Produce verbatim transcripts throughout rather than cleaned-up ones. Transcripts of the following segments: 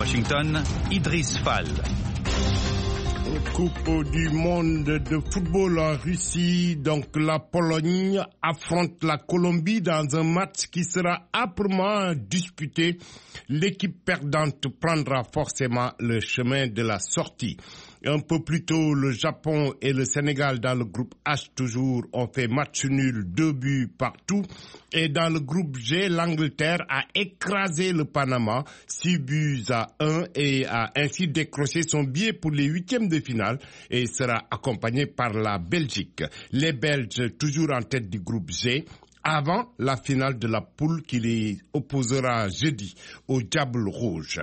Washington, Idriss Fall. Coupe du monde de football en Russie, donc la Pologne affronte la Colombie dans un match qui sera âprement disputé. L'équipe perdante prendra forcément le chemin de la sortie. Un peu plus tôt, le Japon et le Sénégal dans le groupe H toujours ont fait match nul, deux buts partout. Et dans le groupe G, l'Angleterre a écrasé le Panama, six buts à un et a ainsi décroché son billet pour les huitièmes de finale et sera accompagné par la Belgique. Les Belges toujours en tête du groupe G, avant la finale de la poule qui les opposera jeudi au Diable Rouge.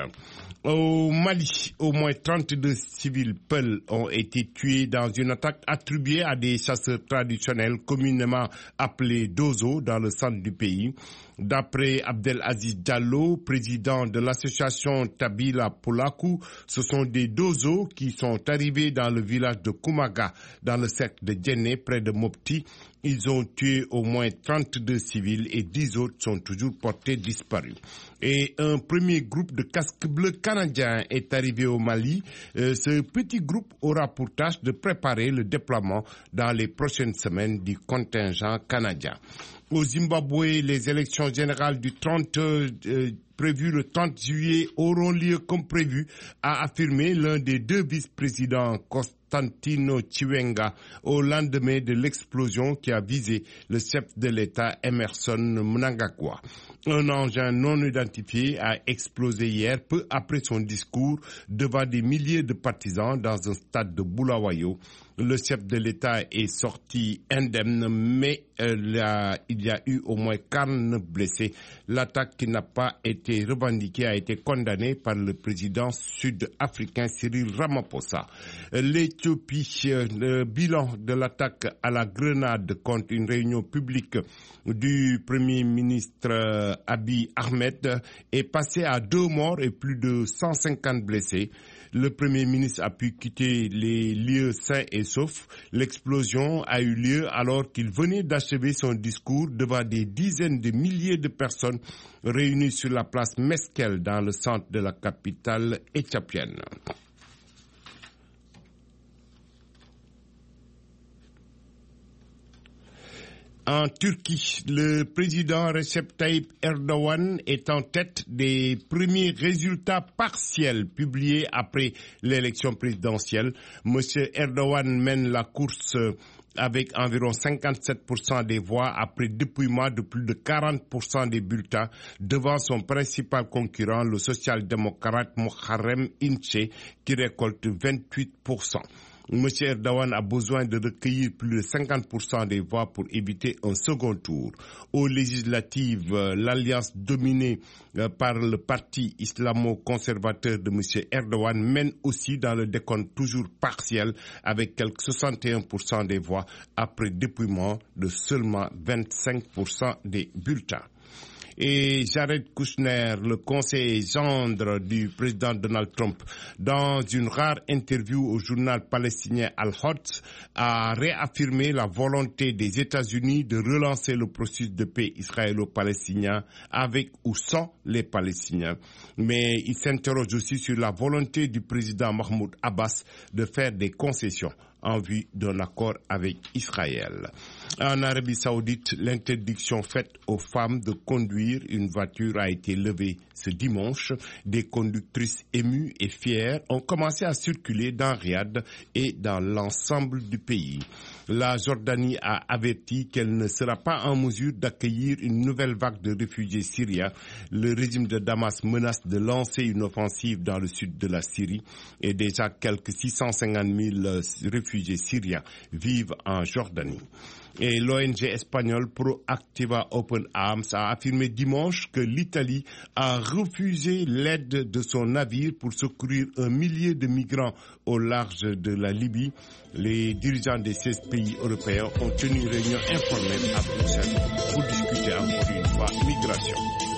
Au Mali, au moins trente-deux civils Peuls ont été tués dans une attaque attribuée à des chasseurs traditionnels communément appelés Dozo dans le centre du pays. D'après Abdelaziz Diallo, président de l'association Tabila Polaku, ce sont des Dozo qui sont arrivés dans le village de Kumaga, dans le cercle de Djenné, près de Mopti. Ils ont tué au moins trente-deux civils et dix autres sont toujours portés disparus. Et un premier groupe de casques bleus canadiens est arrivé au Mali. Euh, ce petit groupe aura pour tâche de préparer le déploiement dans les prochaines semaines du contingent canadien. Au Zimbabwe, les élections générales du trente euh, prévues le trente juillet auront lieu comme prévu, a affirmé l'un des deux vice-présidents, Constantino Chiwenga, au lendemain de l'explosion qui a visé le chef de l'État Emerson Mnangagwa. Un engin non identifié a explosé hier, peu après son discours, devant des milliers de partisans dans un stade de Bulawayo. Le chef de l'État est sorti indemne, mais euh, là, il y a eu au moins quarante blessés. L'attaque qui n'a pas été revendiquée a été condamnée par le président sud-africain Cyril Ramaphosa. L'Éthiopie, euh, le bilan de l'attaque à la grenade contre une réunion publique du Premier ministre euh, Abiy Ahmed est passé à deux morts et plus de cent cinquante blessés. Le Premier ministre a pu quitter les lieux sains et saufs. L'explosion a eu lieu alors qu'il venait d'achever son discours devant des dizaines de milliers de personnes réunies sur la place Meskel dans le centre de la capitale éthiopienne. En Turquie, le président Recep Tayyip Erdogan est en tête des premiers résultats partiels publiés après l'élection présidentielle. Monsieur Erdogan mène la course avec environ cinquante-sept pour cent des voix après dépouillement de plus de quarante pour cent des bulletins devant son principal concurrent, le social-démocrate Muharrem İnce, qui récolte vingt-huit pour cent. M. Erdogan a besoin de recueillir plus de cinquante pour cent des voix pour éviter un second tour. Aux législatives, l'alliance dominée par le parti islamo-conservateur de M. Erdogan mène aussi dans le décompte toujours partiel avec quelques soixante et un pour cent des voix après dépouillement de seulement vingt-cinq pour cent des bulletins. Et Jared Kushner, le conseiller gendre du président Donald Trump, dans une rare interview au journal palestinien Al-Quds, a réaffirmé la volonté des États-Unis de relancer le processus de paix israélo-palestinien avec ou sans les Palestiniens. Mais il s'interroge aussi sur la volonté du président Mahmoud Abbas de faire des concessions en vue d'un accord avec Israël. En Arabie Saoudite, l'interdiction faite aux femmes de conduire une voiture a été levée ce dimanche. Des conductrices émues et fières ont commencé à circuler dans Riyad et dans l'ensemble du pays. La Jordanie a averti qu'elle ne sera pas en mesure d'accueillir une nouvelle vague de réfugiés syriens. Le régime de Damas menace de lancer une offensive dans le sud de la Syrie et déjà quelques six cent cinquante mille réfugiés syriens vivent en Jordanie. Et l'O N G espagnole Proactiva Open Arms a affirmé dimanche que l'Italie a refusé l'aide de son navire pour secourir un millier de migrants au large de la Libye. Les dirigeants des seize pays européens ont tenu une réunion informelle à Bruxelles pour discuter encore une fois migration.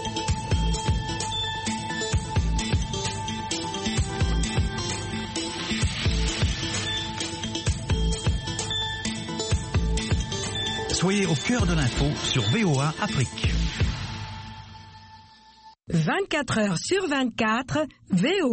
Soyez au cœur de l'info sur V O A Afrique. vingt-quatre heures sur vingt-quatre, V O A.